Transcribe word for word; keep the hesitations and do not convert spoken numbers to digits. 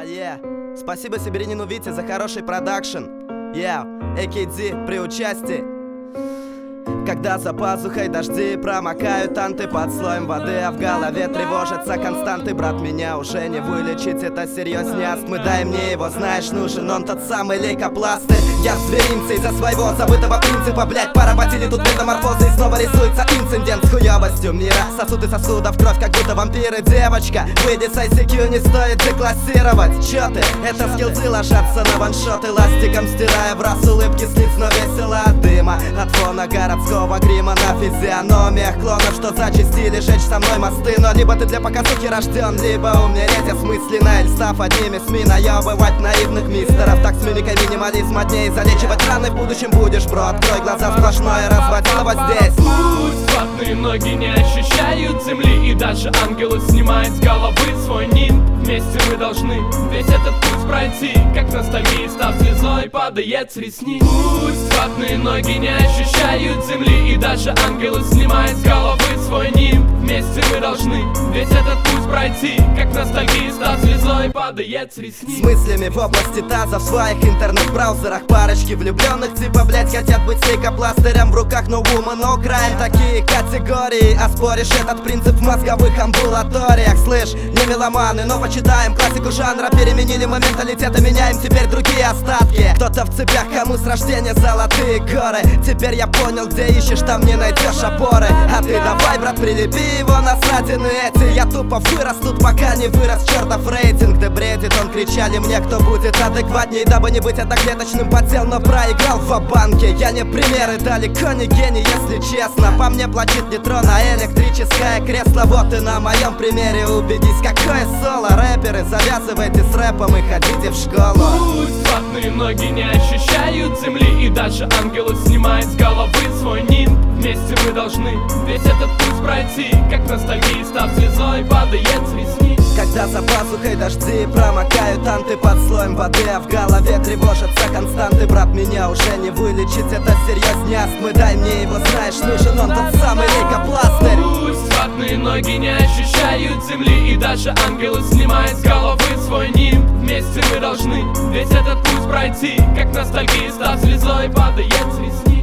А е, спасибо Сибирянину Вите за хороший продакшн. Я, эй-кей-ди при участии. Когда за пазухой дожди промокают танты под слоем воды, а в голове тревожатся константы. Брат, меня уже не вылечить, это серьезнее астмы. Дай мне его, знаешь, нужен он тот самый лейкопластырь. Я в зверинце из-за своего забытого принципа. Блять, поработили тут метаморфозы, и снова рисуется инцидент с хуёвостью мира. Сосуды сосудов, кровь, как будто вампиры. Девочка, выйди с ай си кью, не стоит деклассировать. Чё ты? Это скиллзы ложатся на ваншоты, ластиком стирая в раз улыбки с лиц, но весело от дыма, от фона городского грима на физиономиях клонов, что зачастили жечь со мной мосты. Но либо ты для показухи рожден, либо умереть осмысленно, или став одними СМИ наебывать наивных мистеров. Так с мимикой минимализма дней залечивать раны в будущем будешь, бро. Открой глаза, сплошное разводило вот здесь. Путь, ватные ноги не ощущают земли, и даже ангелы снимают с головы свой нимб. Вместе мы должны весь этот путь пройти, как ностальгия, став слезой, падает с ресниц. Путь, ватные ноги не ощущают земли, и даже ангелы снимают с головы свой нимб. Вместе мы должны весь этот путь пройти, как ностальгия, став слезой, падает с ресниц. С мыслями в области таза в своих интернет-браузерах. Парочки влюбленных типа, блять, хотят быть лейкопластырем в руках, но woman, no crime. Такие категории, а споришь этот принцип в мозговых амбулаториях. Слышь, не меломаны, но почитаем классику жанра. Переменили менталитет, и меняем теперь другие остатки. Кто-то в цепях, кому с рождения золотые горы. Теперь я понял, где ищешь, там не найдешь опоры. А ты давай, брат, прилепи его на ссадины эти. Я тупо вырос тут, пока не вырос чертов рейтинг. Да бредит он, кричали мне, кто будет адекватней, дабы не быть одноклеточным подсел, но проиграл в ва-банке. Я не пример и далеко не гений, если честно. По мне плачет нейтро на электрическое кресло. Вот и на моем примере убедись, какое соло. Рэперы, завязывайте с рэпом и ходите в школу. Путь, ватные ноги не ощущают земли, и даже ангелы снимают с головы свой нимб. Вместе мы должны весь этот путь пройти, как ностальгия, став слезой, падает с ресниц. Когда за пазухой дожди промокают танты под слоем воды, а в голове тревожатся константы. Брат, меня уже не вылечить, это серьезнее астмы. Дай мне его, знаешь, нужен он тот самый лейкопластырь. Пусть ватные ноги не ощущают земли, и даже ангелы снимают с головы свой нимб. Вместе мы должны весь этот путь пройти, как ностальгия, став слезой, падает с ресниц.